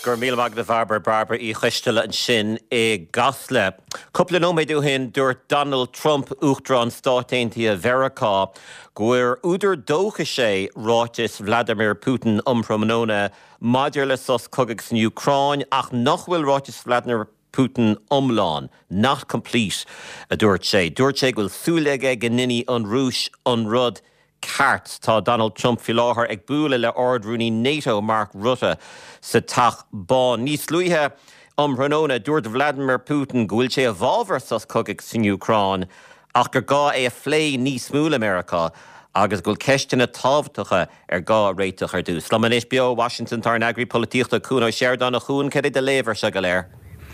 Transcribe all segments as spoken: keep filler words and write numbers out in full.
gur míle mag na bharbar barbar í chuisteile an sin i gasle. Cúpla nóméadú hin dúirt Donald Trump uachtar an Stáit Aontaithe Mheiriceá guair údar dócha sé ráitis Vladimir Putin umpromnóna maidir le sos cogadh san Ucráin ach nach bhfuil ráitis Vladimir Putin umlán, not complete a dúirt sé. Dúirt sé gfuil súlaige gannini an rúis an rud Cart tá Donald Trump fi láthair ag bualadh le ordrúnaí NATO Mark Rutte sa teach bán. Níos luithe umpromnóna dúirt Vladimir Putin go bhfuil sé a bhábhar sos cogadh san Ucráin ach gur gá é a phlé níos múl America agus gúil ceistena tábhtacha ar gá réiteach ar dús. Slán éis beo Washington tar an agri polítíochta cúna Sheridan a chuún céad a léibhar se go léir.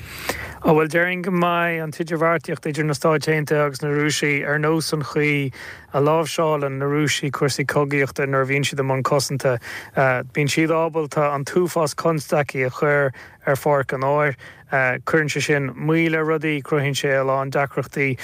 Oh, well, during my an tiidir bhartaíocht idir na Stáit Aontaithe agus na Rúisí ar nós an chuí a lábhseáil an na Rúisí cuasaí cogaíochta nar bhíonn siad among cosanta. Bíonn siad ábalta an túfás constaí a chur ar fáric an áir. Cuireann sé sin míle rudaí cruithíonn sé eile an deacreachtaí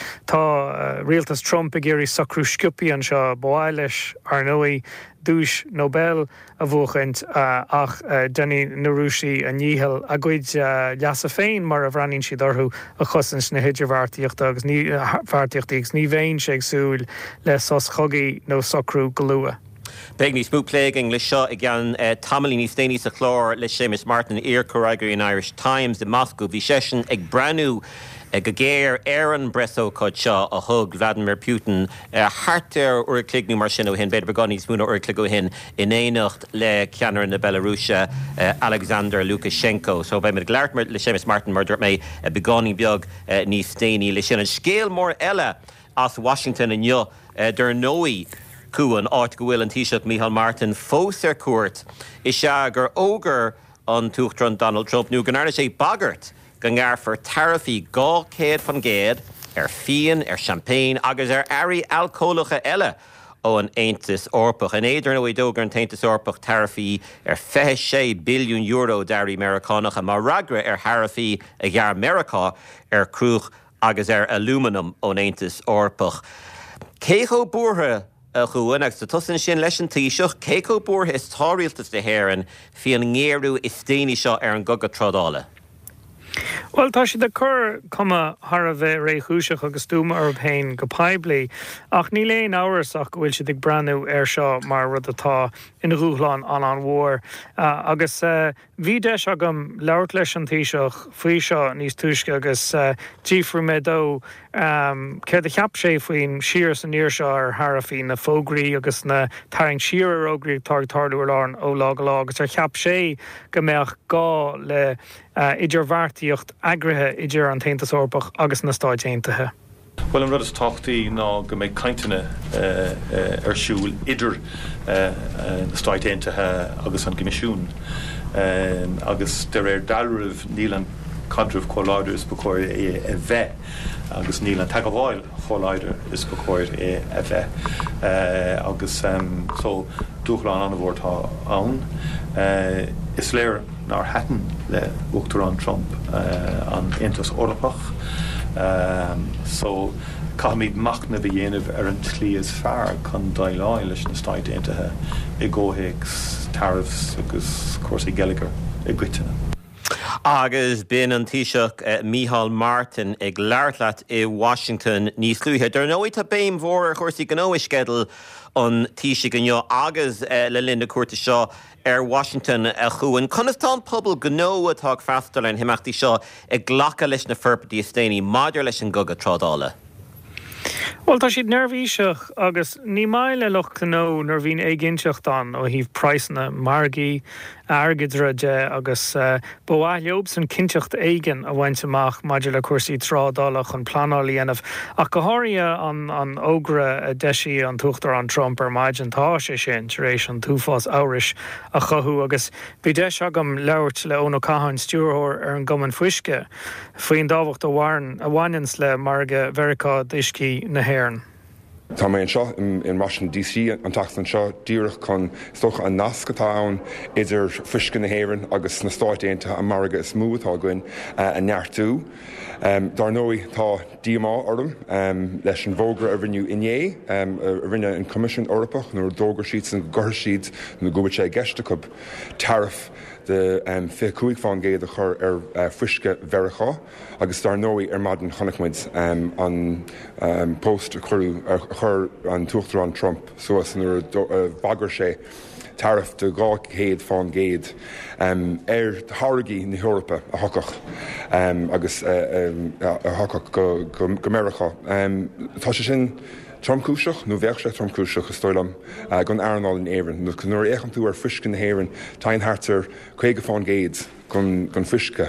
tá rialtas Trump a géirí sacrú sciupaí an seo báil leis ar nuaí dúis Nobel a bhuachant ach denny na Rúisí a níhil a gcuid leasa féin mar a bhraíonn siad orthú a chosint na hiidir bhartaíochta agus ní bhartaíochtaí agus ní bhéin sé ag súil le sos chogaí nó sacrú go luath. Beg ní smúpléiging le seo ag an tamalaí níos déanaí sa chlár le Seamus Martin ar choráigeoirí in Irish Times de Moscow bhí sesin ag breanú ag go géir ar an breso cod seo a thug Vladimir Putin hart ar uair clighnú mar sin ó hin beidir beag níos múna uair cligú hin in éanacht le ceannar na Belarúise Alexander Lukashenko. So bheith mid gglaart le Seamus Martin mar dúirt mé beagání beag níos déanaí le sin an scéal mór eile as Washington in jo der nóí Cuan áit go bhfuil an Taoiseach Micheál Martin fós ar cuairt is se gur ógur an túchtran Donald Trump nú ganarna sé bagart gan gghearfar tarifaí gá céad fan géad ar fian, ar champagne agus ar airí alcólacha eile ó an Aontas Orpach. An éidir nó dógur an Aontas Orpach tarifaí ar feithsé billiún euro dairí Americánach a mar ragra ar tharifaí a ghear Americá ar cruach agus ar aluminum ó Aontas Orpach. Cécho búrtha a chuan agus tusan sin leis an Taoiseach, cécho búrtha is tárialtas de héireann fi an ngéirú is déine seo ar an gogad trodála. Well, tá si de chur cuma har a bheith réithúiseach agus dúma ar bhéin go paibli, ach ní léon áras ach go bhfuil si ag breanú ar seo mar rud atá ina rúthláin an an mhór. Uh, agus uh, bhí deis agam leabhart leis an Taoiseach faoi seo níos túisce agus uh, dífriú mé dó um, céir de cheap sé faoin siar san níor seo ar tharafaí na fógraí agus na taring siar ar ógraí tar tarú ar lán ó lá go lá agus ar cheap sé go mbeadh gá le uh, idir bhartaíocht agrathe idir an Taontas Orpach agus na Stáit Aontaithe. Well, an rud is táchtaí ná go méid cainteanna ar siúil idir na Stáit Aontaithe agus an Gimisiún. Agus de réir dalrih níl an cadrih choláidir is bacóir é a bheith, agus níl an tagabháil choláidir is bacóir é a bheith. Agus so dúchláán an bhórtá ann. Is léir nar hatan le uachtar an Trump an Aontas Orpach. Um, so Cahamid machna bhí dhéanamh ar an tlí is fearr chun daoileáil leis na Stáit Aontaithe i ggóthaigh tariffs agus cuasaí geilleagar i gcuiteanna. Agus bin an Taoiseach uh, Micheál Martin ag leartlaat i Washington níos luithe. Der nóid tá béim mhór chuirsaí go nóiscedal an Taoiseach an jo agus uh, le linda cuairta seo ar Washington a chuan. Conas tá pobl go nó atá freastal an himachtaí seo ag ghlacha leis na firpatí is déanaí maidir leis an gogad trodála. Well, tá siad nervhíseach agus ní maile loch nó nar bhín éiginseach an ó híh praisna margaí airgidre de agus uh, bhá leob san cinseacht éigen a bhaint amach maidir le cuasaí trádálach an planálaí anamh ach go háirithe an, an ógra a deisi an tuachtar an Trump ar maidid an tá sé sin éis an túfás áiris a chothú agus bhí deis agam leabhart le ón ó caitheann stúrthóir ar an goman fuisce faoin dábhacht a bhhain a bhainins le marga Mheiriceá d'iscí na hÉireann. Tá mé an seo in Washington D C an tacht an seo díirech chun stocha an nascatá ann idir friscin na héireann agus na stáidéanta a marga is smútá goin a neartú. Um, Dar nóí tá díá orm um, leis an bhógra a rinneú inné um, a rinne an Commission Europach nó dógur siad an gur siad na gobe sé geiste cub tariff de um, fé cuaig fáin géad a chur ar uh, friske verachá, agus dar nóí ar maden chonachmuid um, an um, post churú ar chur an tuachtar an Trump, so as an uh, bagar sé tariff de gá céad fáin géad um, ar thargaí na Europa a hocach um, agus uh, um, a hocach go, go, go America. Um, tá sé sin Tromcúiseach nó bheith sé tromcúiseach is stoilm uh, gon airnáil in éireann. nó nuair échan tú ar friscin na héireann tain hartar chuige fáin géad gon gon frisce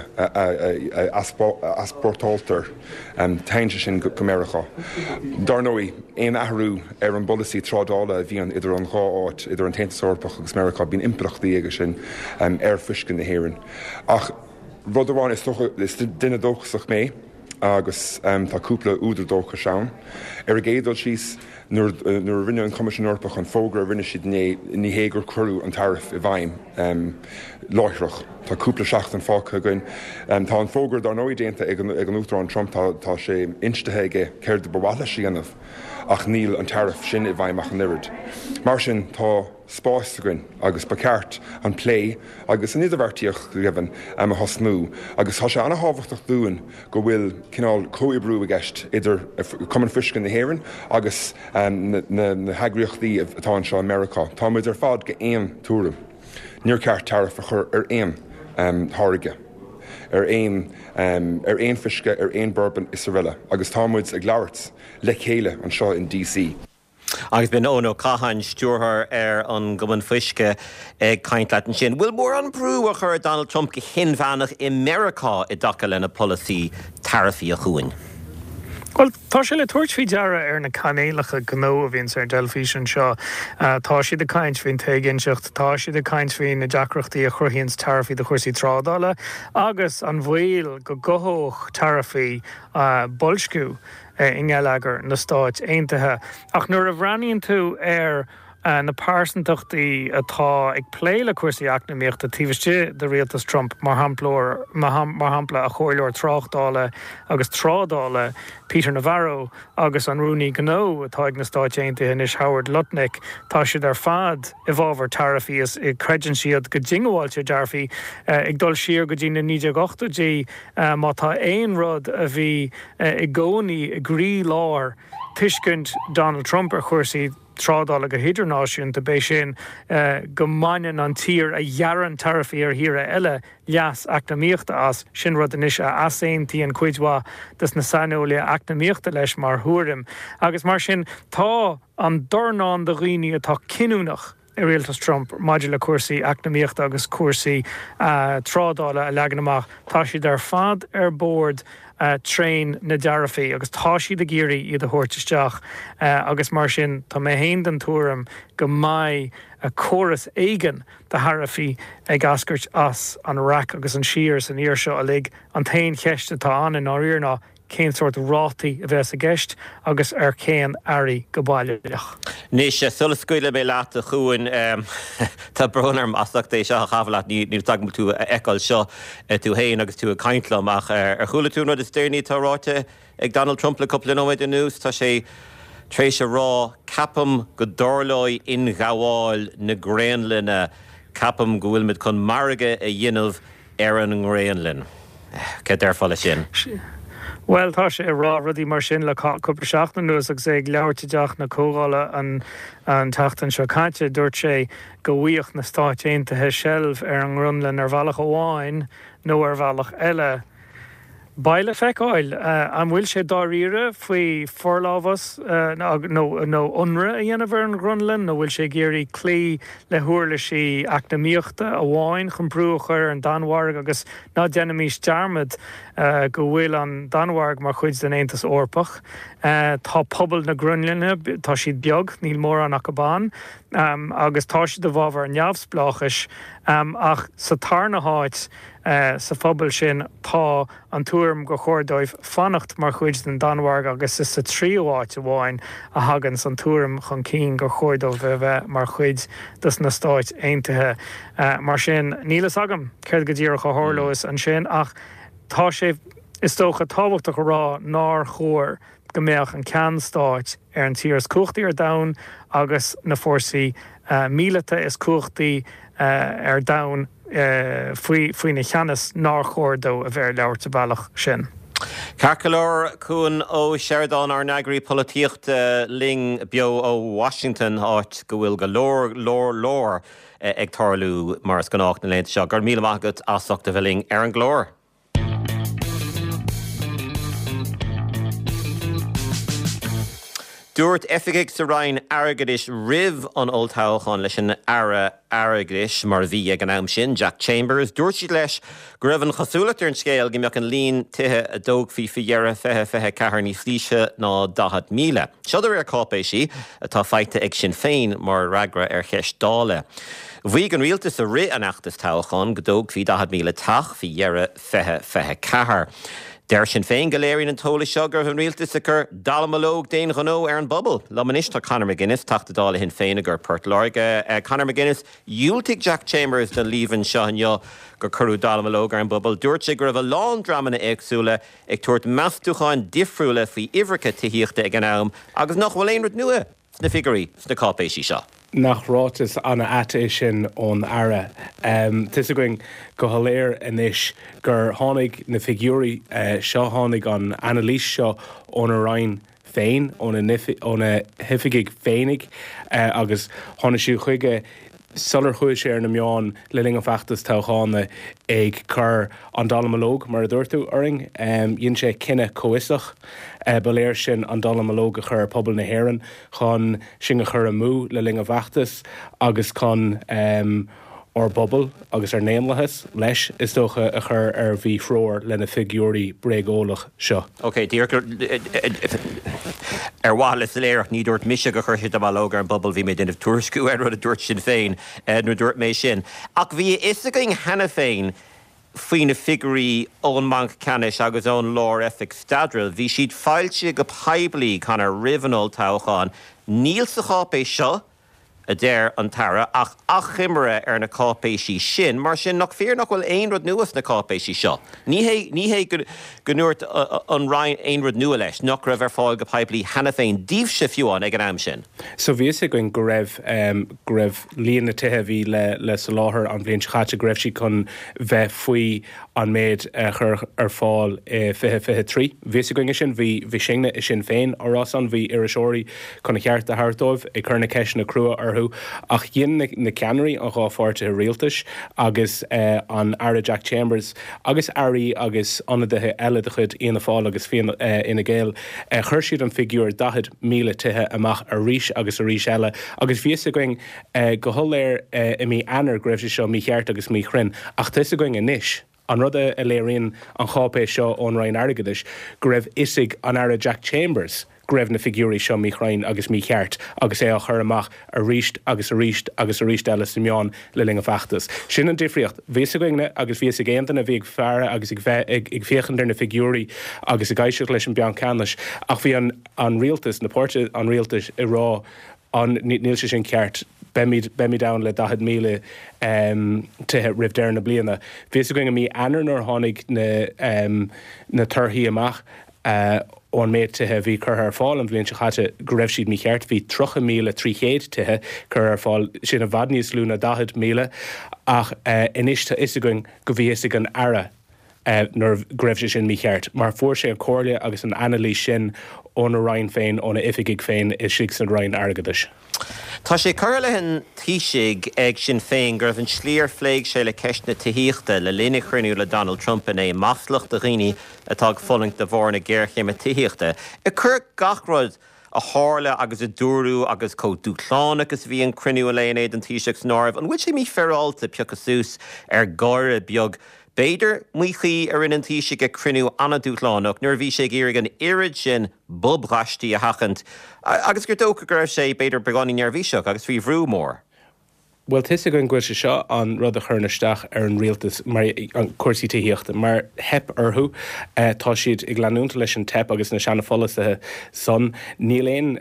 asportáltar um, tainte sin go America. Dar nóí éon ahrú ar an bolaí trádála a bhíon idir an gá áit idir an Taontas agus America bín impreachtaí aige sin um, ar friscin na héireann. Ach rud amháin is, is duine dóchasach mé agus um, tá cúpla údar dócha seán. Ar a géadal síos nuair uh, rinne an Commission Europach an fógra rinne siad ní hégur curú an tariff i bhaim um, láithreach. Tá cúpla seach an fácha goin. Um, tá an fógra dar nóí déanta ag an útar an Trump tá, tá sé instethe céir de bhhaile síanamh ach níl an tariff sin i bhaimach an nirid. Mar sin tá spáis goin agus ba ceart an plé agus an idirhhartíoch riban am a hosnú agus tá sé anna hábhachtach dúin go bhfuil cinál cóibrú a gceist idir cuman friscin na héireann agus um, na, na, na heagriochtaí atá an seo America. Tá muid ar fád go éon túram. Níor ceart tariff a chur ar éon um, tháirge. Ar éon um, ar éon frisce ar éon bourbon is riile, agus tá muid ag leabhart le chéile an seo in D C. Agus ben ón ó cahan stúrthar ar an goman frisce ag caint leat an sin. Bhfuil mór an brú a chur Donald Trump go hinmheanach i America i dtaca lena policy tarifí a chuin? Well, tá sé le tuairt fao deara ar na canéalacha gó a bhíonn ar delfísin seo. Uh, tá siad a caint faoin teigeinseacht, tá siad a caint faoin na deacreachtaí a churthaíonn tarifaí de chuirsaí trádála, agus an bhfuil go gothóch tarifaí uh, bolscú uh, in ealagar na Stáit Aontaithe. Ach nuair a bhraíonn tú ar Uh, na páirsantaachtaí atá ag pléile cuasaí eacnamaíochta tíbhaiste de rialtas Trump mar hampla mar hampla a chóirleir tráchtála agus trádála Peter Navarro agus an Rooney Gnó atá ag na Stáit Aontaithe is Howard Lutnick tá siad ar fad i bhábhar tarifaí is i creideann siad go dingháilte dearfaí uh, ag dul siar go dtí na níide gachtaidí uh, má tá éon rud a bhí uh, i gcónaí i grí lár tuiscint Donald Trump ar chuirsaí trádála go hidirnáisiún de béis sin uh, go mainan an tír a dhearan tarifaí ar híre eile leas eacnamaíochta as sin rud inis a asaontaí an cuidhá dus na sainiúla eacnamaíochta leis mar thuairim. Agus mar sin tá an dornán de riine atá cinúnach i rialtas Trump maidir le cuasaí eacnamaíochta agus cuasaí uh, trádála a legan amach tá siad ar fad ar bord Uh, train na dearafaí agus tá siad a géirí iad a thuirteisteach uh, agus mar sin tá mé héin den túram go maiid a choras éigen de tharafaí ag ascairt as an rac agus an siar san íor seo a lig an tain cheiste tá an in áíorná cén sort rátaí a bheits a gceist agus ar céan airí go baileach. Níos sé sulas scuile mé leat a chuin um, tá brunarm asachta é seo a chaflaat ní ní tagm tú eáil seo tú héin agus tú a caintlam ach ar chula tú nó is déirní tá ráte ag Donald Trump le coppla nóid in nús tá sé trééis se rá capam go dorlóid in ghabháil na Gréanlinne capam go bhfuil mid chun marige a dhéanamh ar an Gréanlinn. Cé d'arfáile sin? Well, tá sé rá rudí mar sin le cúpla seachna nuas agus ag leabhartaideach na cógála an an tachtan seo caite dúirt sé go bhuíoch na Stáit Aontaithe seilbh ar an Grionlinn ar bhealach amháin nó ar bhealach eile. Baile feicáil, uh, an bhfuil sé dáíre faoi forlábhas uh, nó nó unra a dhéanamh ar an Grionlinn, nó bhfuil sé géirí clí le thuairla sí eacnamaíochta a bháin chun brúchar an Danmhairg agus ná déanamís dearmad uh, go bhfuil an Danmhairg mar chuid den Aontas Eorpach. Uh, tá pobl na Grionlinne, tá siad beag, níl mór an Acabán, um, agus tá siad do bhábhar an neamhspláchais um, ach sa tarna háit sa phobal sin tá an túm go chóirdóibh fannacht mar chuid den Danmhairg agus is sa tríomháit amháin a hagan san túm chun cín go chóirdóibh bheith mar chuid dus na stáit aontaithe. Mar sin nílas agam céir go dtíar go hárlóis an sin ach tá sé is tócha tábhachtach go rá ná chóir go mbeadh an cean stáit ar an tíras cuachtaí ar domhan agus na fórsaí uh, míleta is cuachtaí uh, ar domhan uh, faoi, faoi na cheannas ná chóirdó a bheith leabhar bailach sin. Carcalor cún ó Sheridan ar nagraí políocht uh, ling bio ó Washington áit go bhfuil go lór, lór, lór uh, ag tarlú mar as gnáach na léint seo. Gur míle magat asachta bhling ar an glór. Dúirt efigig sa rain airgadis rih an oltáilchan leis an ara airgadis mar bhí ag an am sin, Jack Chambers. Dúirt siad leis go raibh an chasúlatar an scéal go mbeadh an líon tithe a dóg fí fihearra fethe fethe cahar ní slíise ná dahad míle. Siodar ar cápéis si atá feite ag Sinn Féin mar ragra ar cheist dála. Bhí an rialtas a ri an achtas táilchan go dóg fí dahad míle tach fihearra fethe fethe cahar. Der Sinn Féin go léiríonn an tóla seo gur an rialtas a chur dalamológ déan ganó ar an bubble. Lamanis tá Conor McGuinness tachta dála hin féin gur Port Larga. Uh, Conor McGuinness dúiltigh Jack Chambers den líomhann seo anneo gur curú dalamológ ar an bubble. Dúirt sé gur raibh a lán dramana agsúla ag tuairt measúcháin difriúla faoi ihreacha tííochta ag an am agus nach bhfuil aon rud nua sna figurí sna cápéisí seo. Nach rátas anna até sin ón ara. Um, Tis a going go haléir inis gur tháinig na figúrí uh, seo tháinig an analís seo ón a rain féin, ón a hifigig féinnig, uh, agus tháinig siú chuige sular chuir sé ar na meán liling a feachtas táchána ag chur an dalamológ mar a dúirtú uring, um, dhéann sé cinenne coisach. Uh, Beléir sin an dalamológ a chur pobl na hÉireann chun sin a chur a mú liling a feachtas agus chun um, or bubble agus ar néamlachas leis is dócha a chur ar bhí fróir lena figúrí brégólach seo. Ok, dír ar bháil is léirech ní dúirt mise go chuirthe amálóg ar an bubble bhí mé denmh tuairisciú ar rud a dúirt sin féin nó dúirt mé sin. Ach bhí is a going hena féin faoin na figurí ón manc canis agus ón lár effic stadril, bhí siad fáilte go peibli chuna rihanol tácháin níl sa chápéis seo a déir an tara ach ach chimire ar na cápéisí sin, mar sin nach fear nach bhfuil aon rud nuas na cápéisí seo. Ní hé ní hé go nuairt an rain aon rud nua leis, nach raibh ar fáil go peibli hena féin díobhse fiúán ag an am sin. So bhí sé going go raibh um, go raibh líon na tithe bhí le, le sa láthair an bblion chatte go raibh si chun bheith faoi an méid uh, chur ar fáil uh, fithe fithe trí. Bhí sé going sin bhí bhí sinne is Sinn Féin árás an bhí ar a seoirí chun a cheart a hartóibh ag chur na ceis na crua arthú ach dhéann na, na ceanirí an gáfáirte rialtas agus uh, an ara Jack Chambers agus airí agus anadithe eile de chud íana fáil agus fion uh, ina ggéil uh, chuir siad an figúr dahad míle tithe amach a ríis agus a ríis eile agus bhí sé going uh, go tholéir uh, i mí anar greibh sé seo mí cheart agus mí chrinn ach tu sé going inis. An rud a léiríonn an chápéis seo ón rain airgadis go raibh isig an ara Jack Chambers go raibh na figúrí seo mí chrainn agus mí cheart agus é a chur amach a ríist agus a ríist agus a ríist eile sa meán liling a feachtas. Sin an difriocht bhí a goine agus bhí a géantainna bhí ag fearra agus ag ag féchanir na figúrí agus a gaiiseach leis an bean canis ach bhí an, an rialtas na páirte an rialtas i rá an níl sé sin ceart Bemid bemid down le dahad míle um, tithe ribh deir na bliana. Bhí a going a mí anar nor tháinig na, um, na turthaí amach uh, ón méid tithe bhí chur ar fáil an bblion se chatte go raibh siad mí cheart bhí trocha míle trí chéad tithe chur ar fáil sin a bhad níos lú na dahad míle ach uh, iniste is a going go bhí is an ara uh, nor greibh sin mí cheart mar fuair sé an cóirle agus an analís sin ón a rain féin ón a ifigig féin is sig san rain airgadis. Tá sé chur le hen tíisiig ag Sinn Féin gur an slíor phléig sé le ceisna tííochta le lína chruinniú le Donald Trump in é maslacht a riine atá folingt de bhór na ggéirchéime tííochta. I chur gachród a hála agus a dúrú agus có dúchláán agus bhí an cruniú léon éiad an tíiseach snáibh an bhuiil sé mí fearálta peachasús ar gáire beag Beidir muochaí ar in an tíisiigh a cruniú anna dúchláánach nuair bhí sé ggéir an irid sin bubghastí a hachant agus gur dócha gur sé beidir beganí near bhí seach agus bhí bhrú mór. Well, tuise go an gcuil se seo an rud a churnaisteach ar an rialtas mar an cuasaí taíochta, mar hep orthú tá siad ag leanúnta leis an tep agus na seanna folasathe son níl éon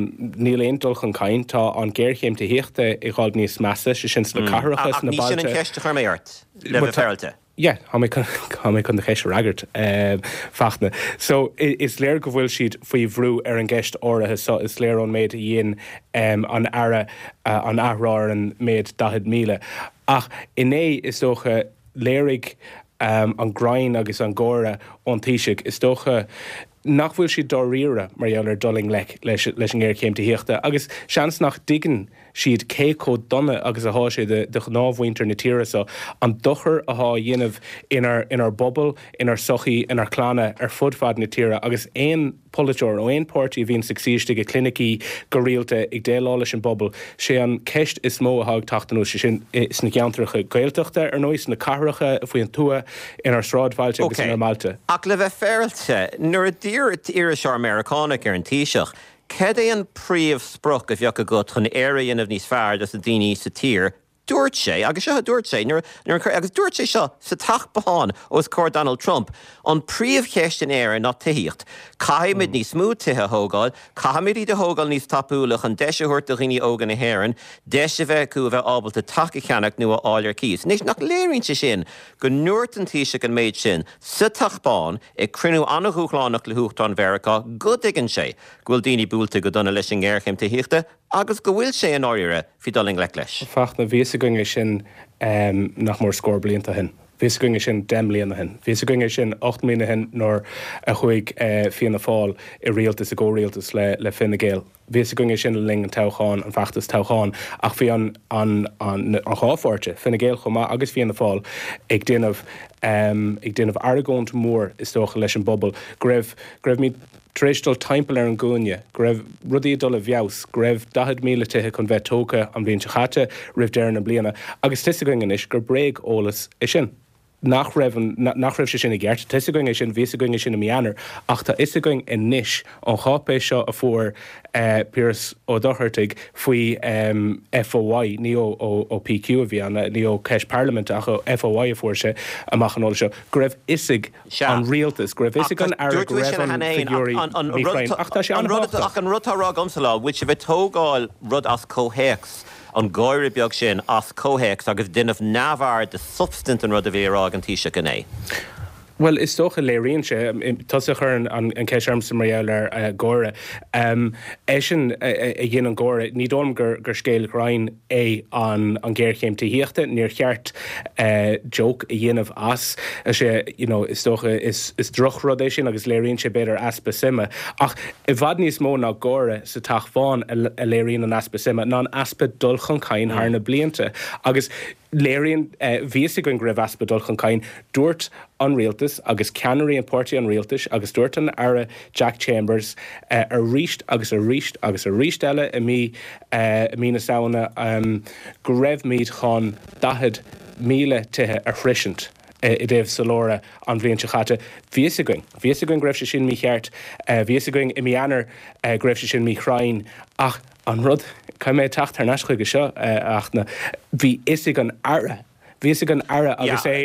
níl éon dul chun cain tá an géirchéim taíochta i gháil níos measa se sin na carachas na bailite. Ní sin an ceiste chuir mé ort le bheith feilte. Yeah, ha mé chun de chéis ragart fachna. So is léir go bhfuil siad faoi bhrú ar an gceist áirithe, so is léir an méid a dhéon um, an ara uh, an ahrá an méid dahad míle. Ach iné is dócha léirigh um, an grain agus an ggóra an tíiseach is dócha nach bhfuil siad dá riire mar dheall ar doling leis leis an ggéir céim taíochta, agus seans nach digan siad cécó donna agus a há sé de gnámhhainter na tíre so an dochar a há dhéanamh inar inar bobbal, inar sochaí, inar chlána ar fudfad na tíre agus éon politeir ó éon pártaí a bhíonn succeiste go clinicí go rialta ag déála leis an bobbal sé an ceist is mó a thug tachtanú sé sin is na geantracha gailteachta ar nóis na carracha a faoin tua inar sráidfáilte agus inar Malta. Ach le bheith feilte, nuair a dtír iire seo Americánach ar an tíiseach, cad é an príomh spruch a bheoh go go chun éireanamh níos fearr as a daoine sa tír, dúirt sé, agus seo dúirt sé, agus dúirt sé seo sa tathbáin os cór Donald Trump, an príomh cheist in éire ná taíocht. Caiimiid níos smúd tithe thógáil, caiimiid iad a thógáil níos tapúlach an deise thuirt a ghine ógan na hÉireann, deise bheith cú bheith ábalta taca cheannach nua áilir cíos. Nis nach léironn sé sin go nuairt an tíiseach an méid sin sa tathbáin ag crinú anna thuúchlánach le thuchtán Mheiriceá, go dtigann sé ghfuil daoine búlta go donna leis an ggéirchéim taíochta, agus go bhfuil sé an áire fi doling le leis. Fach na bhí gonge sin um, nach mór scór blianta hin. Bhí gonge sin dem bliana hin. Bhí gonge sin ocht mína hin nóir a chuig uh, fianna fáil i rialtas a ggó rialtas le, le Fine Gael. Bhí gonge sin le ling an toghán an fachtas toghán ach bhí an, an, an, an cháfáirte Fine Gael chumá agus fianna fáil ag déanamh um, ag déanamh aragónt mór is tócha leis an bobbal. Greibh greibh mí Tréistal timppel ar an gúine, greibh rudí dul a bheos, greibh dahad míle tuthe chun bheith tóca an bhíonn chatte ribh dear na bliana, agus tuise going is gur breig ólas é sin. Nach raibh nach raibh sé sin a gceart, tuise going é sin, bhí going sin na meanar, ach tá is going in níis an chápéis seo a fuair uh, Piers ó dochirtig faoi um, F O Y, ní ó, ó, ó P Q a bhí anna, ní ó Ceis Parliament ach ó F O Y a fuair se amach an óla seo. Greibh isig an rialtas, greibh isig an air, greibh an figurí míchrain, ach tá sé an háta. Ach an rud tá rá gomsa which a bheith tógáil rud as cóhéachs an gáire beag sin as cóhéachs agus duineh nábhar de substant an rud a bhí rá an tíise gan é. Well, is toch a léiríonn sé, tusa chur an an ceisarm sa maréil ar ggóra. Um, é sin a dhéana an ggóra, ní dóm gur gur scéil rain é an an ggéirchéim taíochta, níor cheart uh, joke a dhéanamh as, a sé, you know, is toch is, is droch rud é sin agus léiríonn sé beidir aspa sima. Ach, i bhfad níos mó ná ggóra sa taachbháin a léiríonn an aspa sima, ná an aspa dulchan cain mm. thar na blianta. Agus léiríonn uh, bhíosa gon greibh aspa dulchan cain, dúirt an rialtas agus ceanirí an pórtaí an rialtas agus dúirt an ara Jack Chambers uh, a ríist agus a ríist agus a ríist eile a mí uh, a mí na saona um, go raibh míad chun dahad míle tuthe ar frisint. Uh, I déobh salóra an bhíonn se chatte. Bhíosa going, bhíosa going greibh se sin mí cheart, uh, bhíosa going i mí anar uh, greibh se sin mí chrain, ach an rud cai mé tacht ar nascuig go seo uh, ach na bhí isig an ara. Bhí an ara agus é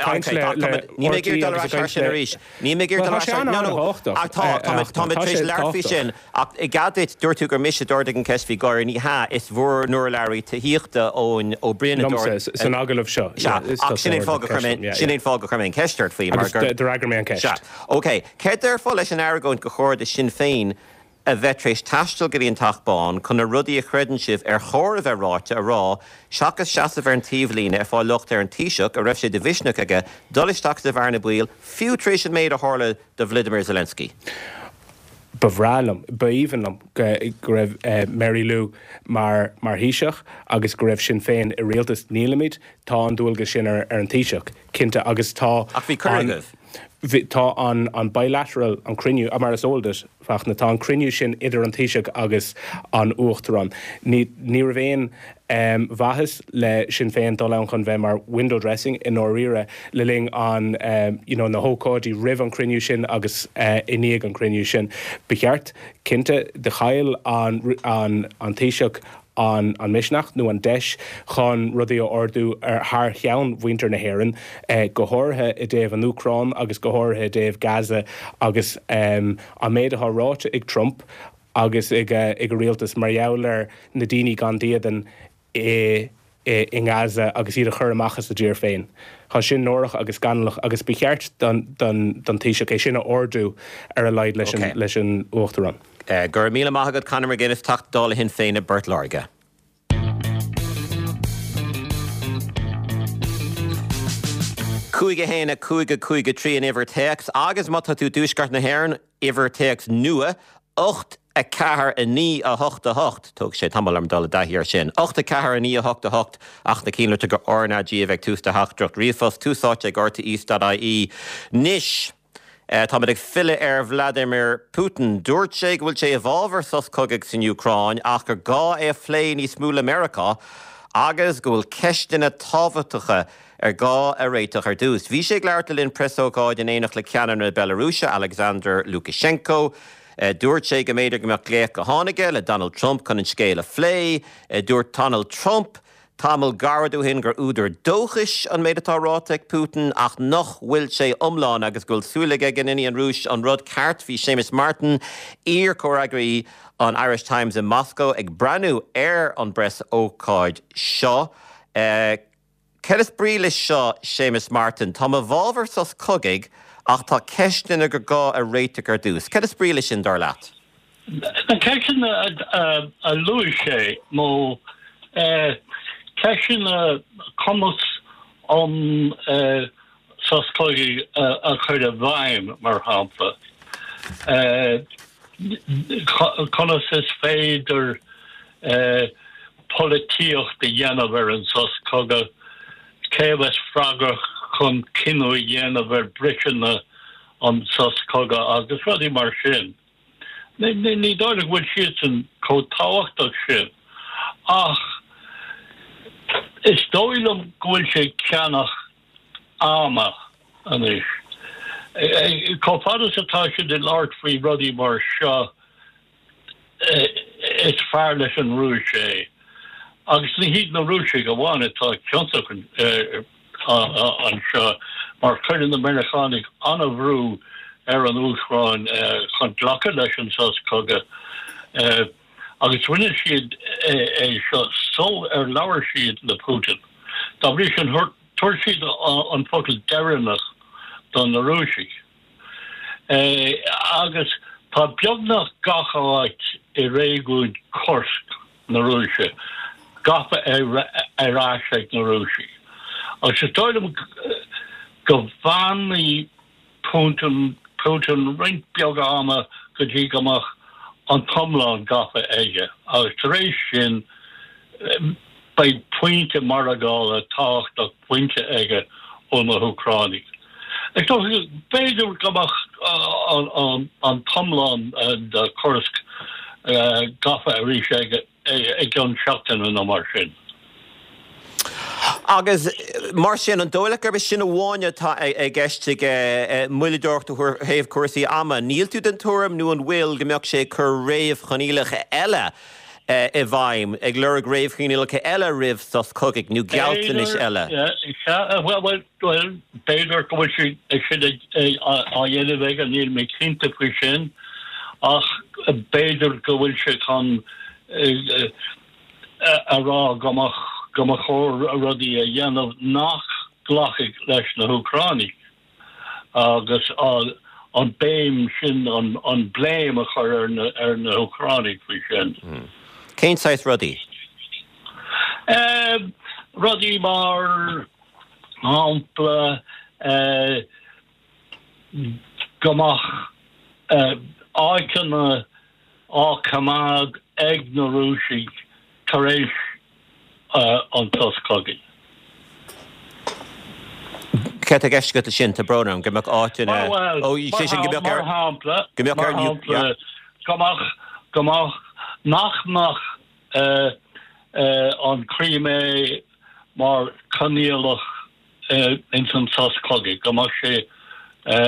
ní mé gur dal sin ríis. Ní mé gur táéis leirhí sin ach i gadit dúirtú gur mis dúirda an ceis bhí gáir ní ha is bhór nuair leirí taíochta ón ó brianna san agalmh seo. sin é fága sin é fága chumén ceistart faoí mar gur mé an ceist. Ok, céir ar fáil leis an airgóint go chóir de sin féin a bheitrééis taistil go íon taachbáin chun a rudaí a chreidan sibh ar chóir a bheith ráite a rá, seachas seasa bhar an tíomhlína ar fáil lucht ar an tíiseach a raibh sé de bhisneach aige, dolisteach de bhar na buil, fiú trééis an méid a tharla de Vladimir Zelensky. Bhrálam, baíhanlam go raibh uh, Mary Lou mar, mar híiseach agus go raibh sin féin i rialtas nílamid tá an dúilga sin ar, ar an tíiseach cinnte agus tá ach bhí curragah. Tá an, an bilateral an criniú a mar is oldas fach na tá an criniú sin idir an tíiseach agus an uachtarán. Ní ní ra bhéin um, bhahas le sin féin dá len chun bheith mar window dressing in áíire le ling an um, you know, na hócáidí rih an criniú sin agus uh, iníag an criniú sin. Becheart cinnte de chail an, an, an tíiseach an an misnach nó an deis chun rudí ordú ar haar cheann winter na héan uh, gohorthe i déobh an Ucrán agus gohorthe i déobh Gaza agus um, a méid a ráte ag Trump agus ag, uh, ag rialtas mar jouler na daoine gan díadan i, i, i Gaza agus iad a chur amachchas a dtír féin. Tá sin nóireach agus ganlach agus becheart don tíise é sinna ordú ar a leid leis okay. leis an uachtarrán. Uh, gur míle maithagad Conor McGuinness tacht dála hin féin a Bert Larga. Cúige héna cúige cúige trí an iver teex, agus mata tú dúsgart na héirn iver teex nua, ocht a cahar a ní a hocht a hocht, tóg sé tamil am dala dahir sin. Ocht a cahar a ní a hocht a hocht, ach na cín gur orna díaveh tústa hachtracht rifos, túsáte ag orta is.ie. Nish, uh, tá ag fille ar Vladimir Putin, dúirt sé bhfuil sé evolver sos cogig sin Ucrán, ach gur gá é flé ní smúl America, agus go bhfuil ceistina tábhatacha ar gá a réiteach ar dús. Bhí sé gleirta linn presógáid in éanach le ceann na Belarúsia, Alexander Lukashenko, Uh, dúirt sé go méidir go meach léach go tháinig le Donald Trump chun an scéal a phlé, uh, dúirt Donald Trump tamil garadú hin gur úidir dóchais an méid atá ráta ag Putin ach nach bhfuil sé omláin agus gúil súlaige gan iní an rúis an rud ceart bhí Seamus Martin ír córagraí an Irish Times in Moscow ag breanú ar an bres ócáid seo. Uh, Ceras brílis seo Seamus Martin, tá a bhábhar sos cogaig ach tá ceistina gur gá a réiteach ar dús. Cead is bríle sin dar leat? Na ceisina a luaigh sé mó ceisina commas an soscóigh a chuir a bhaim mar hampla. Conas is féidir políocht de dhéanamh ar an soscóga céhas freagrach chun cinú dhéanamh ar briseanna an soscóga agus rudí mar sin. Ní dáileadh bhfuil siad an cótáhachtach sin. Ach, is dóilm bhfuil sé ceannach ama anis. Cófadas atá siad in láirt faoi rudí mar seo is fearr leis an rúis sé. Agus ní hiad na rúis sé go bháin atá ceantaach an seo mar chuir na Americanig an a bhrú ar an Ucrán chun glacha leis an soscóga. Agus rinne siad é seo so ar leabhar siad le Putin. Tá bhrí sin tuair siad an focail deireanach don na rúisí. Agus tá beagnach gachaáid i réigúid Kursk na rúise, gafa ar áiseach na rúisí. Agus sé táilm go bhanaí Putin Putin rint beag ama go dtí goach an tomláin gafa aige. Agus tar éis sin bei pointe mar agáil a tácht a pointe aige ó na Ucránig. Ag tó féidir goach an tomláin de Kursk gafa a rís aige ag an seachtain an mar sin. Agus mar sin an dóla gur sin bháine tá ag gceiste muileúirta chuir thaobh cuasaí ama. Níl tú den túram nó an bhfuil go mbeadh sé chur réamh chonílacha eile i bhaim ag leir réamh chonílacha eile ribh sos cogaigh nó gealtanis eile. Well, béidir go bhfuil si a dhéanamh an níl mé cinnta faoi sin ach béidir go bhfuil se chun a rá gomach gomach chóir rudí a dhéanamh nach ghlachaigh leis na Ucránig agus an béim sin an bléim a chur ar na Ucránig faoi sin. Cén sais rudí? Rudí mar hampla gomach áiceanna á cumad ag na rúisí tar éis an toscógaí. Cé a gceist go sin tá brnam go meach áitina ó sé sin go mar hampla go gomach gomach nachmach an crímé mar caníalach in san toscógaí gomach sé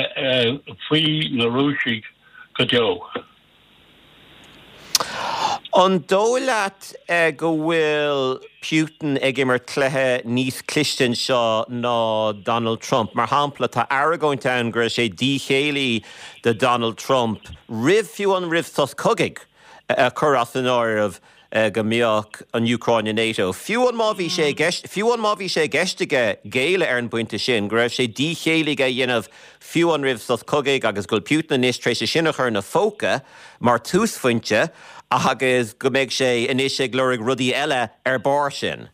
faoi na rúisí go deo. An dólaat uh, go bhfuil Putin ag immer clethe níos clisteann seo ná Donald Trump. Mar hampla tá Aragóin ann gur sé díchéalaí de Donald Trump rih fiú an rih sos cogaigh a chur as an áireamh Uh, go mbeadh an Ucraine NATO. Fiú an má bhí sé gceist, fiú an má bhí sé geisteige géile ar an buinte sin, go raibh sé díchéalaige dhéanamh fiú an ribh sos cogaigh agus go Putin anis trééis sé sinna chur na fóca mar túsfuinte agus go méid sé inis sé glóigh rudí eile ar bar sin.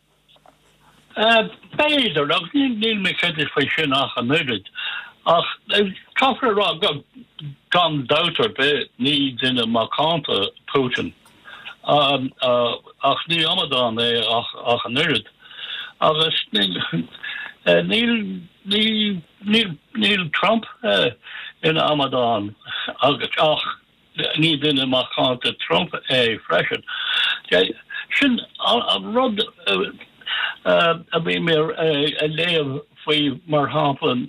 Béidir ach níl mé chéidir faoi sin ach an nuid. Ach caithfar rá gan dátar be ní duine má cánta Putin. Um, uh, ach ní amadán é ach, ach an nuid. Agus níl níl Trump uh, in amadán agus ach ní duine má cánta Trump é freisin. Sin an rud a bhí mé a léamh faoi mar hamplan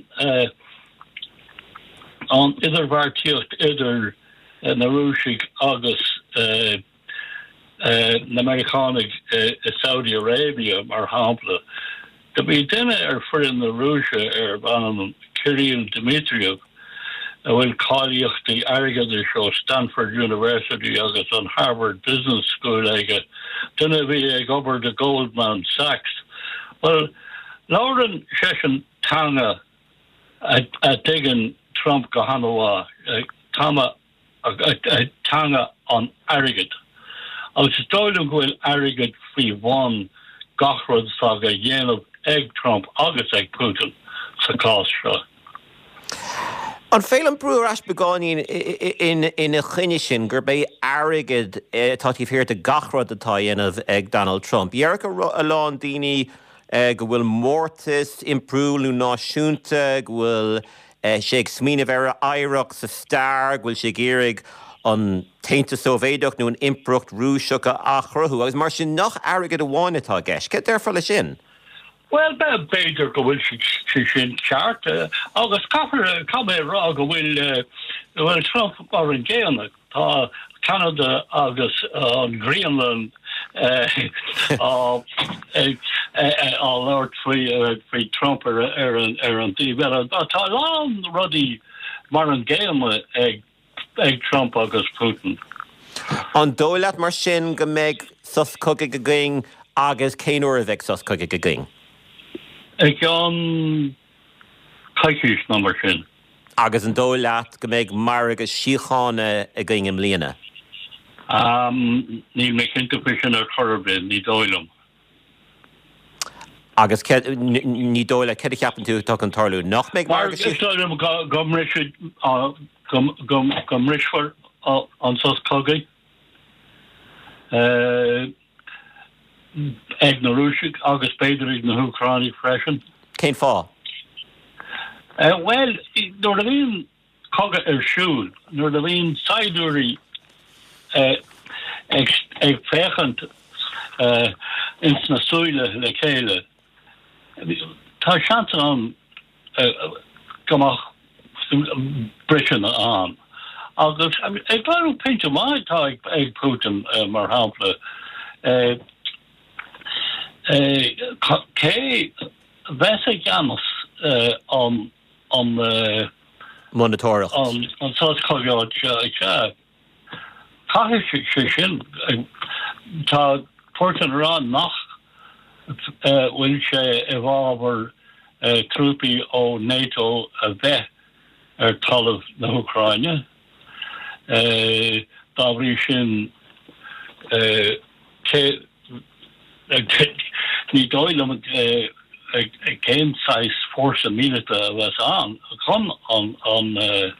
an idirmhairtíocht idir na Rúsig agus uh, Uh, na Americanig uh, Saudi Arabia mar hampla. Go bhí duine ar furin na Rúise ar ban Kirill Dmitriev a bhfuil cáilíochtaí airgad seo Stanford University agus an Harvard Business School aige. Duine bhí ag obair de Goldman Sachs. Well, Lauren Session tanga a digan Trump go hanawá tama a tanga an airgad. Agus stoilm gohfuil airgad faoi bhain gachrod saga dhéanamh ag Trump agus ag Putin sa cás seo. An féile breúir as beáin ina chuine sin gur bé airgad tátíh hir de gachrod atá dhéanamh ag Donald Trump. Dhearach a lán daoine go bhfuil mórtas imprúlú náisiúnta, go bhfuil sé ag smíanamh ar éireach sa stair, go bhfuil sé géirigh an tainte sóvéideach nó an imprucht rúiseach a achrathú, agus mar sin nach airgad a bháin atá gceist. Cé deirfar le sin? Well, be beidir go bhfuil si sin teart, agus caithfar cabé rá go bhfuil bhfuil Trump ar an ggéanach tá Canada agus an Greenland á leirt faoi Trump ar an tí. Tá lán rudí mar an ggéanach ag ag Trump agus Putin. An dóileat mar sin go méid sos cogaigh go going agus céanúir a bheith sos cogaigh go going. Ag an caiiciúis ná mar sin. Agus an dóileat go méid mar agus síochána a going im líana. Um, ní mé cinnta sin ar chorbin ní dóilm. Agus ní dóile cé ceapan tú tá an tarlú nach méid mar agus síochána gomrisid Gum gum gum rishfar an sos cogaigh ag na Rúsig agus beidir na Ucraine freisin. Cén fá? Well, nuair a bhíon cogadh ar siúl, nuair a bhíon saidúirí ag féchant ins na súile le chéile. Tá seansan an gomach Britain an. Agus ag bhú peinte maitá ag Putin mar hampla. Cé bheitsa ganas an an Monitorach. An sás cogáid se. Caithir sé sin tá Putin rán nach bhfuil sé i bhábhar trúpaí ó NATO a bheith ar talamh na Ucraine. Dá bhrí sin ní dóilm cén sais fórsa mílita bheits an chun an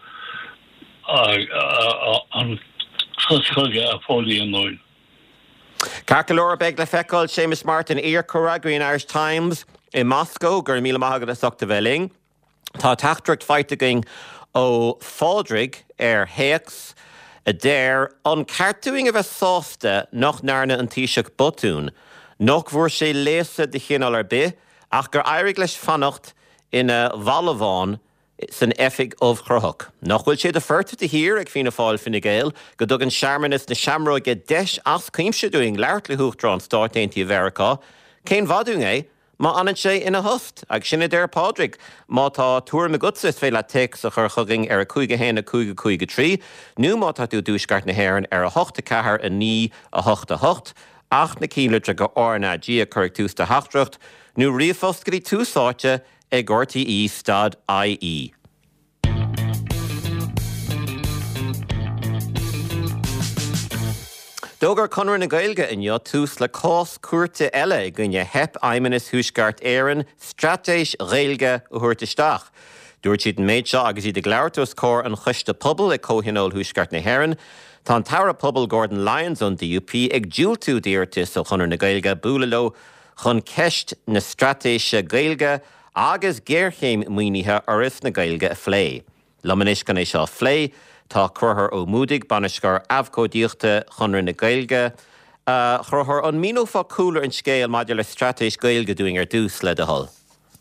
an chuscoige a fólaí an nóil. Carcalóra beg le feicáil Seamus Martin Ear Coragrian Irish Times in Moscow gur míle maithagad a sachta bheling. Tá teachtracht feitigeing ó fádrig ar héacs a déir an cartúing a bheith sásta nach nána an tíiseach botún, nach bhfuair sé léasa de chinál ar bith, ach gur éirigh leis fannacht ina bhalamháin san effig of chrochog. Nachhfuil sé de ferta de hir ag fina fáil finna gael, go dug an seamarnas na seamróige deis as cíimse doing leart le húchtrán start ainti a Verica, cén vadung é, má anan sé ina host, ag sinna der Padraig, má tá túr me gutsis fé le tex a chur chugging ar a cúige héna cúige cúige trí, nú má tá tú dúsgart na héran ar a hochta cahar a ní a hochta hocht, ach na cílitre go orna dia chuig tústa hachtrocht, nú riafost grí túsáte ag R T E stad I E. Dógar conran na gailge inniu tús le cós cuairte eile gunne hep aimimenas thuisgart éireann stratéis gailge a thuirteisteach. Dúirt siad an méid seo agus iad ag leabhartas cór an chuiste pobal ag cóhinóil thuisgart na hÉireann, tá an tara pobal Gordon Lyons an D U P ag dúil tú díirtas ó chunar na gailge búlaló chun ceist na stratéise gailge agus géirchéim muoinithe oris na gailge a phlé. Lomanis gan é seo phlé, tá cruthar ó múdig baniscar afcódíochta chunar na gailge, uh, chruthar an míó fá coolar an scéal maidir le stratéis gailge doing ar dús le de hull.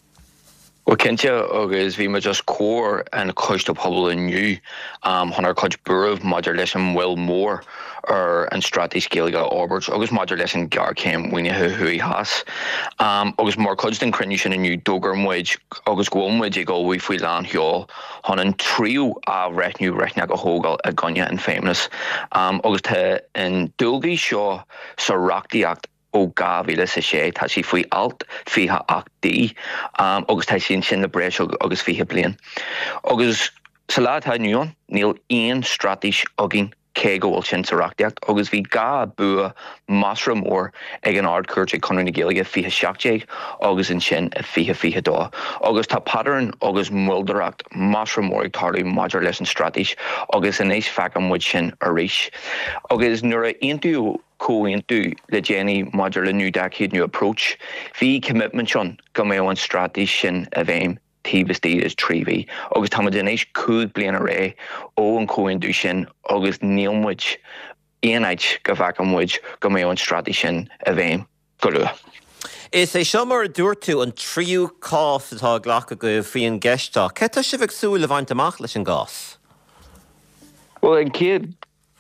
Well, Kentja agus bhí me just cór an coiste pobl inniu um, chunar coid burh maidir leis an bhfuil mór ar an stratéis gailge ábhairt agus maidir leis an gearcéim muoinethe thuí has. Um, agus mar coid den crinne sin inniu dógar muid agus ghuailmuid ag ggóhí faoi lean heol chun an tríú a reithniú reithne go hógáil a gunne an féimnas. Um, agus tá an dulgaí seo sa reachtaíocht ó gáhíle sa sé, tá sí faoi alt fiche ach dí, um, agus tá sin sin na breis agus fiche blian. Agus sa lá tá nuan, níl aon stratéis agin cé go bhfuil sin sa reachtaíocht, agus bhí gá bua masra mór ag an ardcuirt ag chunar na gailge fiche seachtéig agus an sin a fiche fiche dá. Agus tá pattern agus muildereacht masra mór ag tarlaí maidir leis an stratéis agus in éis feach an muid sin a rís. Agus nuair a aonú co-into le Jenny maidir le new decade new approach. Bhí commitment sin go mé an stratéis sin a bhéim tíbastí is tríhí. Agus tá den éis cúd blian a ré ó an co-into sin agus níommuid éanaid go bhac an muid go mé an stratéis sin a bhéim go lua. Is é seo mar dúirtú an tríú cás atá ghlacha go faoin gceistá. Ceta si bheith súil a bhaint amach leis an gás? Well, an céad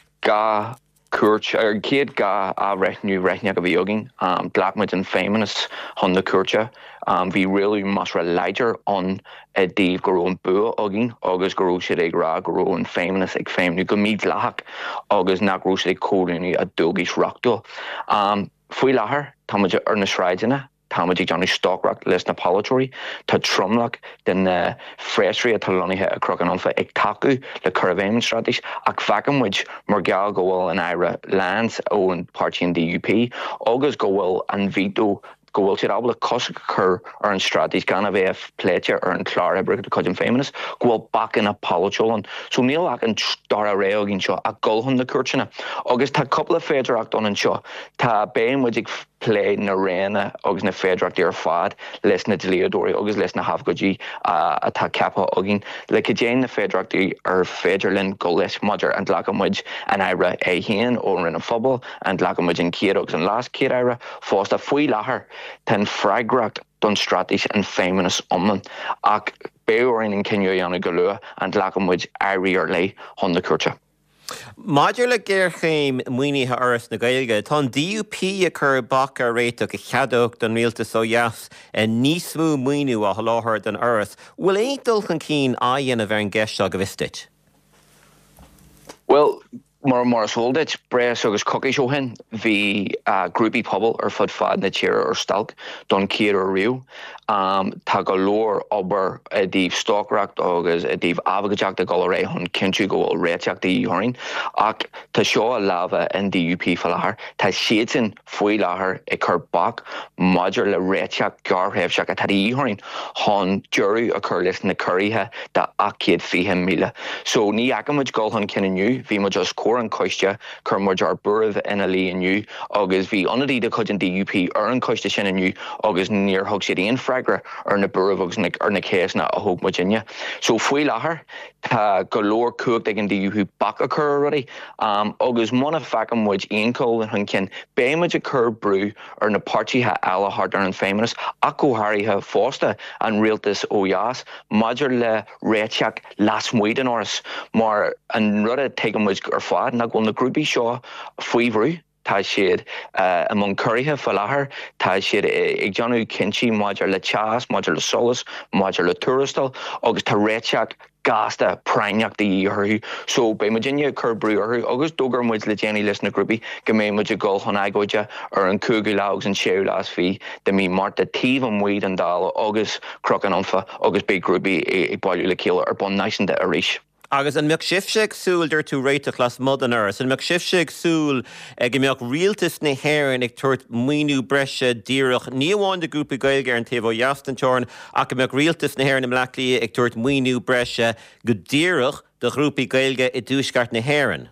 gá cuairt ar céad gá a reithniú reithne go bhí agin, um, ghlaicmuid an féiminas chun na cuairte. Um, bhí rialú mas ra leidir an a díobh go raibh an bua agin, agus go raibh siad ag rá go raibh an féiminas ag féimniú go míad leach agus nach raibh siad ag cóúnaí a dúgais reachtal. Um, Faoi láthair, tá muid ar na sráidena, tá muid ag Johnny Stockrock leis na Polytory, tá tromlach den uh, freisrí a talónithe a crogan anfa ag tacu le curvéim stratéis ach bhacam muid mar geall go bhfuil an éire lands ó an party an D U P agus go bhfuil an veto go bhfuil siad abla cosach chur ar an stratéis gan a bheith pléite ar an chlár ebre go chuid an féiminas go bhfuil bac in a Polytolan. So níl ach an star a ré agin seo a gulhun na cuairtena. Agus tá coppla féidireacht an an seo. Tá béim muid ag play na réna agus na féidireacht ar fad leis na deliadóí agus leis na hafgadí uh, atá ceapa agin. Le go déan na féidireachtaí ar féidirlinn go leis maidir an dlachamuid an éire é héan ó rinne phobal an dlachamuid an céad agus an lás céad éire fásta faoi láthair ten freigracht don stratéis an féiminas omlan ach béorin in cinniú anna go lua an dlachamuid éirí ar lei chun na cuairte. Maidir le géirchéim muoinithe oras na gailge, tá D U P a chur bach a réiteach a cheadóach don rialtas ó dheas a níos mú muoinú a láthir den oras. Bhfuil é dulchan cín a dhéanamh ar an gceiste go bhistid? Well, mar mar soldit bres agus cookies ó hen hí uh, grúpi pobl ar fud fad na tíre ar stalk don céad ar riú. Um, tá go leor obair a díobh stockreacht agus a díobh abhagateach a go ré chun cinú go bhfuil réiteach í thorin ach tá seo a lábha an D U P fa láthair. Tá siad sin faoi láthair ag chur bach maidir le réiteach garthaimhseach a tá í thorin chun dúirú a chur leis na cuiríthe de acéad fiche míle. So ní acamuid gulthan cinniú, bhí mu just cór galore an coiste chur muidir burh ina lí inniu agus bhí anadí de chud an D U P ar an coiste sin inniu agus níor thug siad aon freigra ar na burh agus ar na céasna a thug muidirne. So faoi láthair tá galore cuacht ag an D U P bac a chur already um, agus muna facam muid aoncó an chun cin béimiid a chur brú ar na partíthe eile hart ar an féiminas ach go háirithe fósta an rialtas ó dheas maidir le réiteach las muid an áras mar an rud a teigh muid ar fád na ghfuil na grúpaí seo faoi bhrú tá siad uh, among curithe fa láthair tá siad ag deanú cinsi maidir le teas, maidir le solas, maidir le túrastal agus tá réiteach gasta prainneach de dhéarthú. So bé Virginia chur brú orthú agus dógar muid le déanaí leis na grúpaí go mé muid a gol chun agóide ar an cúga leagus an séú leas fhí de mí marta tíomh an muid an dála agus croc an anfa agus bé grúpaí ag bailú le céile ar bon naisanda a ríis. Agus an meach sifseag súil dir tú réiteach las modanar, an meach sifseag súil go meach rialtas na hhéireann ag tuairt muoinú breise díreach ní amháin de grúpa Gaeilge ar an taobh ó Jastan teorn ach go meach rialtas na hhéireann im leaclaí ag tuairt muoinú breise go díreach de grúpa Gaeilge i dúsgart na hhéireann.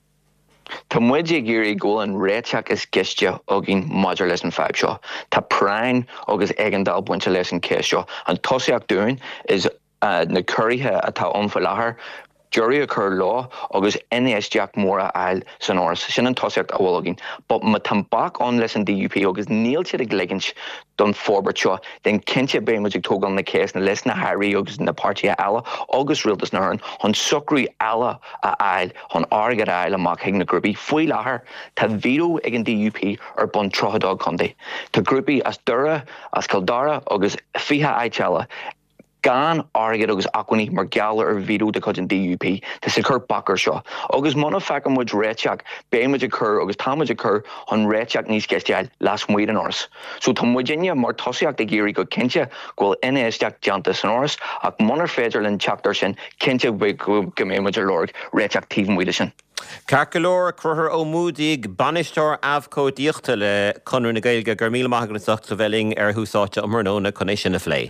Tá muid ag iarraí ggóil an réiteach is giste agin maidir leis an feib seo. Tá prainn agus ag an dal buinte leis an céis seo. An tosaíocht dúin is uh, na curithe atá anfa láthair Jury a chur law agus N S Jack móra eil san áras sin an tosaíocht a bhfuil agin. But ma tan bac an leis an D U P agus níl siad ag leigint don forbert seo den cinnte bé muid ag tógáil na céas na leis na hairí agus na partí eile agus rialtas na hurn hon sucrú eile a eil hon ágad eil amach ag na grúpaí faoi láthair tá vídeo ag an D U P ar bon trochadág chundé. Tá grúpaí as dura as Caldara agus fiche aitseile gan ágad agus acuní mar geall ar vídeo de chud an D U P tá sa chur bachar seo. Agus muna fecha muid réiteach béimiid a chur agus táimiid a chur hon réiteach níos geisteáil las muid an áras. So tá muidirine mar tosaíocht ag géirí go cinnte ghfuil N S teach deanta san áras ach munar féidir len teachtar sin cinnte bh go méimiid ar lorg réiteach tíomh muide sin. Carcalóra cruthar ó múdaigh banistóir abhcó díochta le conú na Gaeilge gur míle maithag na sa bheling ar thuúsáte am marnóna chun é sin na phlé.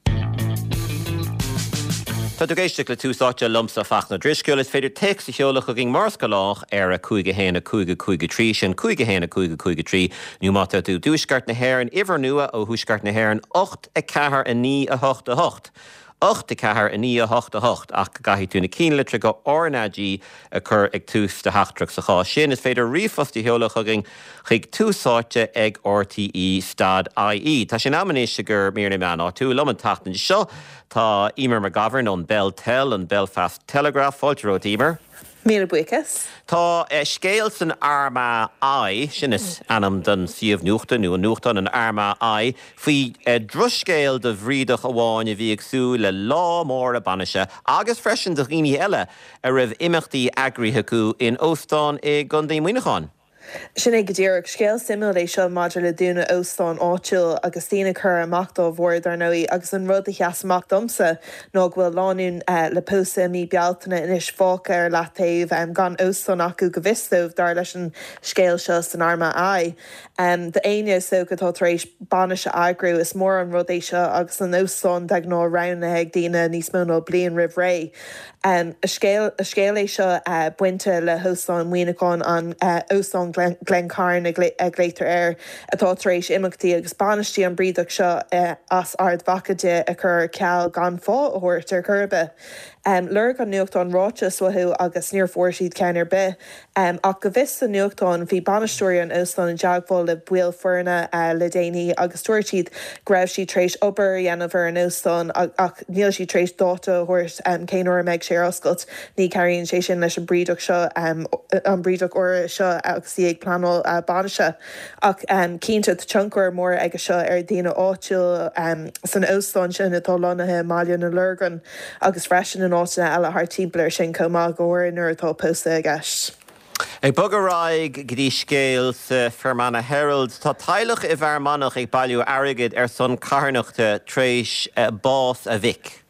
Tá do géiste le túsáte lumsa fach na drisciúil is féidir text a cheolach a gin marsca lách ar a cúige héna cúige cúige trí sin cúige héna cúige cúige trí nú mata tú dúsgart na hhéireann ihar nua ó thuúsgart na hhéireann ocht a cethar a ní a hocht a hocht. Ocht a cethar a ní a hocht a hocht ach gaithí tú na cín litre go ornadí a chur ag tús de heachtrach sa chá. Sin is féidir riomfostí cheolach a gin chuig túsáte ag R T E stad I E. Tá sin ammanéis gur mína meán á tú lom an tatan seo tá Emer McGovern ón Beltel an Belfast Telegraph fáilteó Emer. Míle buchas. Tá uh, scéal san arma I, sin is anam don siomh nuachta nó nuachta an arma I, faoi uh, druscéal de bhrídach amháin a bhí agsú le lá mór a banise, agus freisin do rií eile a raibh imachtaí agríthe acu in Óstán i Gundaí Muoinecháin. Sinna go ddíreach scéal simúléis seo maidir le dúna Óstán áitiúil agus tína chur amachta bhór ar nóí agus an rud a cheasach domsa nó bhfuil láún uh, le pósa mí bealtainna inis fáca ar leataobh um, gan Óstán acu go bhistómh dar leis an scéal seo san arma ai. Um, de aine so go tátaréis banise agrú is mór an rud é seo agus an Óstán de nó rana ag daine níos mó nó blion rih ré. Um, a scéal a scéal é seo uh, buinte le Óstán Muoinecháin an uh, Óstán Glen, Glencairn a gléitar air atá éis imachtaí agus banistí an brídach seo uh, as ard vacaide a chur ceall gan fá óirt ar curbe. Um, Lurg an nuachtán ráte suathú agus níor fórsad ceannar be. Um, ach go bhis an nuachtán bhí banistóir an Óstán an deagháil le buil fuirna uh, le déanaí agus tuairtíad greibh si tréis obair dhéanamhar an Óstán ach, ach níl si tréis dáta thuirt um, céanúir meid sé oscailt ní caríonn sé sin leis an brídach seo um, an brídach or seo agus ag planol uh, banise. Ach um, cínte tionchar mór ag seo ar daine áitiúil um, san Óstán sin atá lonathe máiliún na Lurgan agus freisin an átainna eile thar timplair sin comá ggóir nuair atá pósta a gceist. Ag bogaráig go dtí scéal sa Fermanagh Herald, tá tailech i bhar manach ag bailú airgid ar son carnachta tréis uh, bás a bhic.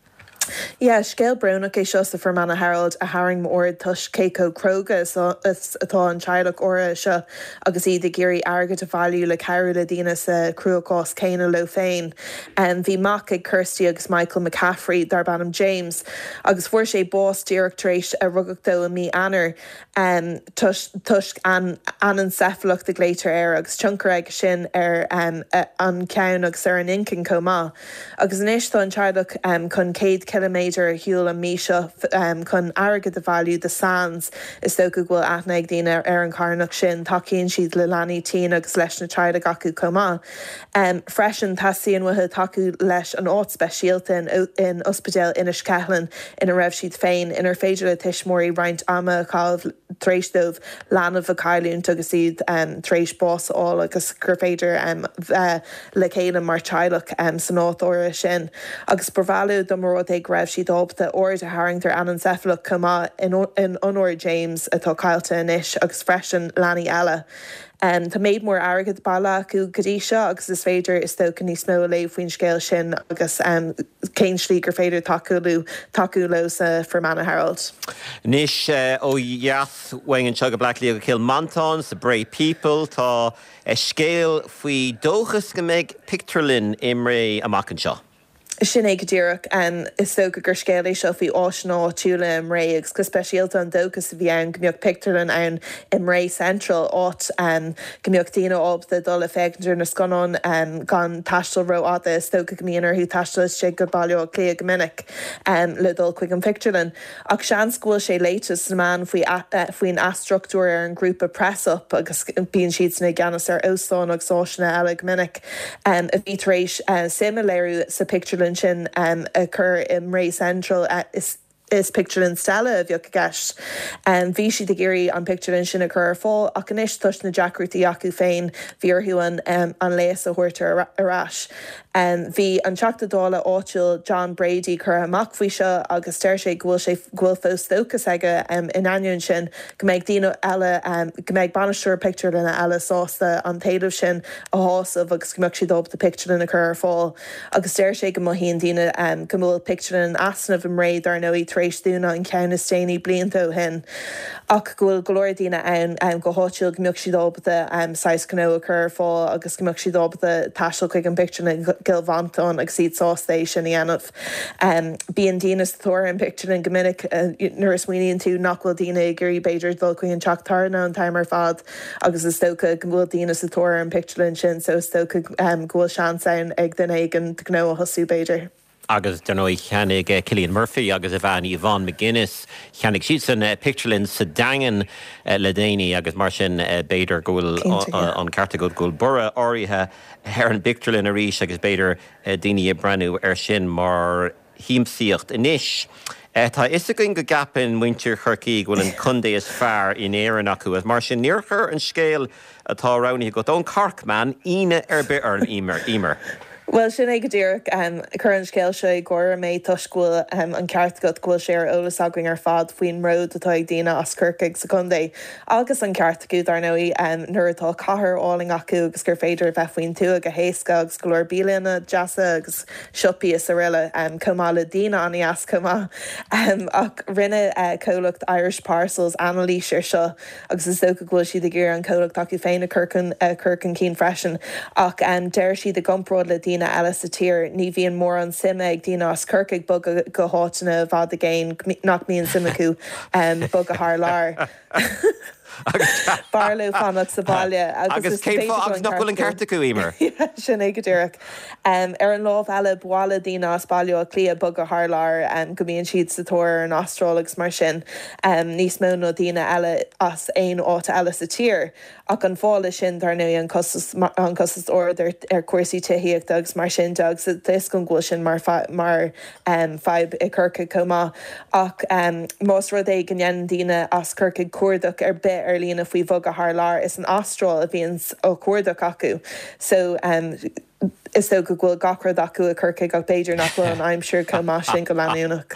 Yeah, scéal brunach é seo sa Fermanagh Herald a haing mór tuis Keiko Kroga is atá an teilech ora seo agus iad géirí agad a bhailú le ceú le dtíine sa cruúcás céine lo féin. Um, bhí mac ag Kirsty agus Michael McCaffrey dar Banham James agus fuair sé bós díreachtaréis a rugadtó a mí anar um, tuis an anencefalach de gléitar air agus tioncar ag sin ar um, an ceann agus ar an incin comá. Agus inis tá an teilech um, chun céad kilometre hiúil a míseo um, chun agad a bhailú de sands is so go bhfuil aithna ag dtíine ar an carnach sin takeíonn siad le leanaí tí agus leis na treide acu comá. Um, freisin tasaíonn wathe taú leis an áit speisialta in, in ospidéal inis Cehlan ina raibh siad féin inar féidir le tuismóí roinnt ama cáibh tréisdómh leanamh a caiiliún agus iad um, tréis bós áil agus gur féidir um, uh, le chéile mar teilech um, san áit sin. Agus brvalú do mar ag raibh siad óbta or a haingtar anencefalach comá in, in honor James atá caiilta inis agus freisin leanaí eile. Um, tá méid mór agad bailla acu godí seo agus is féidir is tócha níos mó le faoin scéil sin agus um, céin slí gur féidir takeú takeú lo sa Fermanagh Herald. Nis uh, ó dheath wein an seoga blacklí go cil Manton sa Bray People tá uh, scéil faoi dóchas go méid picturelinn imré amach an seo. Sin é go ddíireach um, is soga gur scéala seo faoi áisná túla im ré agus go speisialta an dóchas a bhí an gombeocht picturelinn ann im ré Central áit um, gombeocht tíine óbta dul a féidir na scanán um, gan taistil ro ada is tóga go míonar chu taistil sé go bailú a clé go minic um, le dul chuig an picturelinn. Ach sean scoil sé léitas na man faoi uh, faoin astruchtúir ar an grúpa press-up agus bíon siad na gceannas ar óstáin agus áisina eile go minic um, a bhí tar éis uh, similéirú sa picturelinn sin um, occur in Ray Central uh, is is picturelinn stella a bheoh gist. Um, bhí siad a géirí an picturelinn sin occur fáil ach inis tuis na Jackruirtaí acu féin bhíorthú an um, an léas a thuirtar arás. Um, bhí an teachtadála áitiúil John Brady chur amach faoi seo agus steir sé ghfuil sé ghfuil fós tóchas aige um, in ainneoin sin go méid daoine eile um, go méid banisteúir picturelinn eile sásta an taobh sin a hásamh agus go mbeadh siad óbta picturelinn occur fáil agus steir sé go mhaíonn daoine um, go bhfuil picturelinn asnamh im réad ar nóí tréis dúna an ceanna stéanaí bliantó hin. Ach gohfuil golóir daoine ann um, go háitiúil go mbeadh siad óbta um, sais gó occur fáil agus go mbeadh siad óbta taisteal chuig an picturelinn gilvanton ag siad sástéis sin dhéanamh. Um, Bíon daoine thóir an picturelinn go minic uh, nuair is muoíonn tú nachhfuil daoine gurí beidir dul chuig an teachtarna an timer fad agus is tócha go bhfuil daoine sa thóir an picturelinn sin so is tócha um, ghfuil seansain ag den ag an gná a hosú beidir. Agus den nó cheannig uh, Cillian Murphy agus a bhean Yvonne McGuinness cheannig siad san uh, picturelinn sa dagan uh, le déine agus mar sin uh, beidir gohfuil an carta go gohfuil bura áirithe ar an picturelinn a rís agus beidir uh, daoine a brenn ar sin mar híimsíocht inis. Uh, tá is a go gapin muintir churcií gohfuil an chundé is fearr in éan acu as mar sin níorchar an scéal atá ronaí go don Corkman ine ar be ar an imer imer. Well, sin é go ddíireach um, chur an scéil seo gur méid tuiscúil um, an ceart go ghfuil sé ar ólas againg ar fad faoin ród atá ag daoine as curcaig secundé. Agus an ceart acu dar nóí um, nuair atá cathair áling acu agus gur féidir bheith faoin tú a héasca agus go leir bíleanna deasa agus siopí is a riile um, comá le daoine aní as comá. Um, ach rinne uh, cólacht Irish Parcels analís ar seo agus is dócha ghfuil siad a ggéir an cólacht acu féin a curcan uh, curcan cín freisin ach um, deir siad a gompród le daoine eile sa tír ní bhíon mór an sime ag daoine as curcaig bug go hátainna bhd a géin nach míon sime acu um, bug a th lár. Barlú fanach sa baile agus cé agus nachhfuil an carta acu imer. Sin é go ddíireach. Um, ar an lámh eile bhála daoine as bailú a clia bug a th lár um, go mbíonn siad sa tóir an astrálagus mar sin um, níos mó nó daoine eile as aon áit eile sa tír. Ach an fála sin dar nu an costas an costas order ar cuasaí tuíocht agus mar sin dogs this gon ghfuil sin mar mar um, feib i curca comá ach um, más rud é gnéan daoine as curcaig cuardach ar bit ar líana faoi bhog a th lár is an astral a bhíon ó cuardach acu so um, is so go ghfuil gacrad acu a curcaig ag beidir nach bhfuil an aimsir comá sin go leanúnach.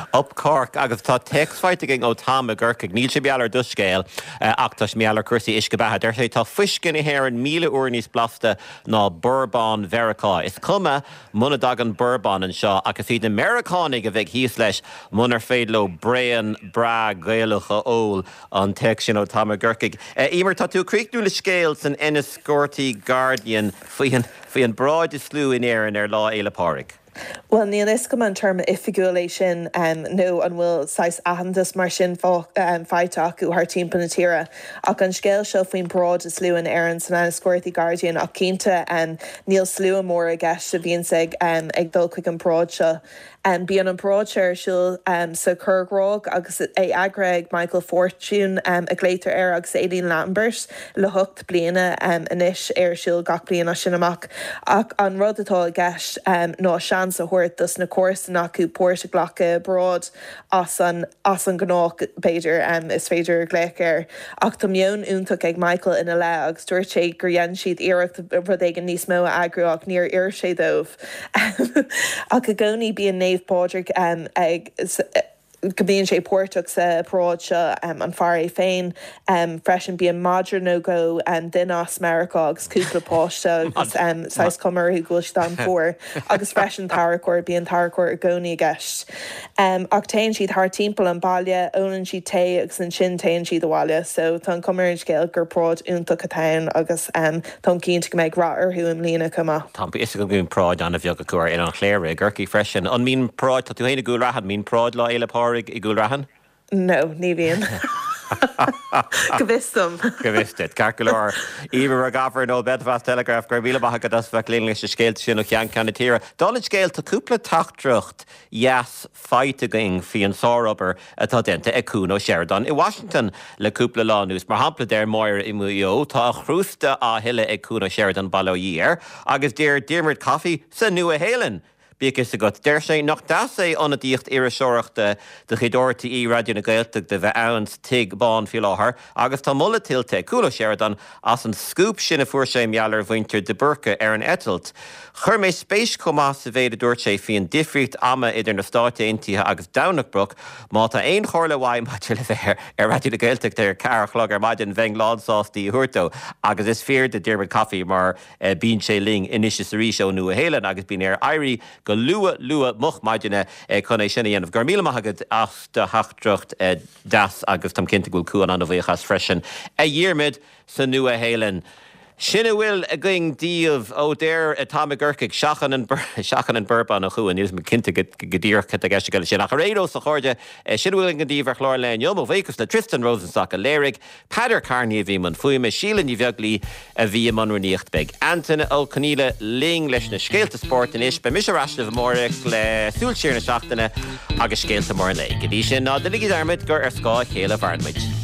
up Cork agus tá textfighting ó Táma Gurcaig níl sé beallar duscéil ach tá meallar cuasaí isce bethe. Der sé tá fuiscin i hhéir an míle uair níos blasta ná Bourbon Veracá. Is cuma muna dagan Bourbon an seo agus iad na Americanig a bheith híos leis munar féad le Brian Bra Gaeilge ól an text sin ó Táma Gurcaig. Ímar tá tú críicnú le scéil san Enniscorthy Guardian faoin faoin bráid is slú in éireann ar lá Éile Pádraig. Well, níl is go an term ifigulation um, nó an bhfuil sais ahandas mar sin um, feiteach ú haar timp na tíre. Ach an scéil seo faoin brád is slú in éireann san Enniscorthy Guardian ach cínta an níl slú mór a gceist a bhíon sig um, ag dul chuig an brád seo. Um, bí an an bráidseir siúil um, sa Curgrág agus é agraig Michael Fortune um, a gléitar ar agus Aileen Lambert le hocht bliana um, inis ar siúil gach bliana sin amach. Ach an rud atá a gceist um, nó sean a thuirt dus na cuasan acu póirte ghlacha brád as an, as an gnách beidir um, is féidir gléicir. Ach tá mion úntaach ag Michael ina le agus dúirt sé gur dhéann siad iirecht rud ag an níos mó agrú ach níor ir sé dómh. Ach a gcónaí bí an Dave Padraig um, ag go bíonn sé póirteach sa prád seo um, an fear é féin um, freisin bí an Madra nó go um, duine as America agus cúpla páiste agus um, sais cumar ú gúil stand fór agus freisin taracóir bí an taracóir a gcónaí gceist. Um, ach tain siad thar timpeall an baile ónann siad té agus an sin tain siad bháile, so tá an cumar scéil gur prád úntaach a tain agus um, tá cinnte go méid ráar thu am líana cuma. Tá is go gún prád anna bheag cuair in an chléire Gurcaí freisin. An mín prád tá tú héna gúil rahan mín prád lá Éile Pádraig i gúil rahan? No, ní bhíon. Go bhistum. Go bhisted. Carculár Íbhar a gafar nó Belfast Telegraph gur bhíle batha go das bheith líon leis scéil sin ó chean canna tíre. Dála scéil tá cúpla tachtrucht yes feitigeing fi an sárabar atá denta ag cún ó Sheridan i Washington le cúpla lánús. Mar hampla déir máir i muo tá chrústa á hiile ag cún ó Sheridan balló dír agus déir Diarmuid Coffey sa nua héilean. Bíchas a go déir sé nach das é anna díocht ar a seoireachta de chédóirtaí í radio na Gaeltach de bheith anns tig bán fi láthair agus tá mula tiltte cúla Sheridan as an scúp sin a fuair sé meallar bhaintear de burca ar an etalt. Chur mé spéis comá sa bhéad a dúirt sé fi an difricht ama idir na státe aontaithe agus Downachbrook má tá aon chóir le bhaim maidir le bheith ar radio na Gaeltach de carachlog ar maidin bheith lánsáistí thuirtó agus is fear de Diarmuid Coffey mar uh, bín sé ling inis sa rí seo nua héilean agus bín ar airí go lua lua much maidine eh, chun é sinna dhéanamh gur míle maithagad as de hachtrucht eh, das agus tam cinnte gúil cuan an a bhíochas freisin. A dhiarmid sa nua héilean. Sinna bhfuil a going díomh ó déir a Táma Gurcaig seachan an seachan an Bourbon a chuan níos me cinnte go dtíorcha a gceiste goile sin nach réadó sa cháirde sinna bhfuil an díomh ar chláir lein jom ó bhécas le Tristan Rosenstock a léirigh Peadar Carney a bhí man fuime sílan ní bheaglí a bhí man runíocht beg. Antain ó Coníla ling leis na scéalta sport in is be mis arasna bhmóric le súilsíir na seachtaine agus scéalta mór le. Go dtí sin ná de ligí darmid gur ar scá chéile bharnmuid.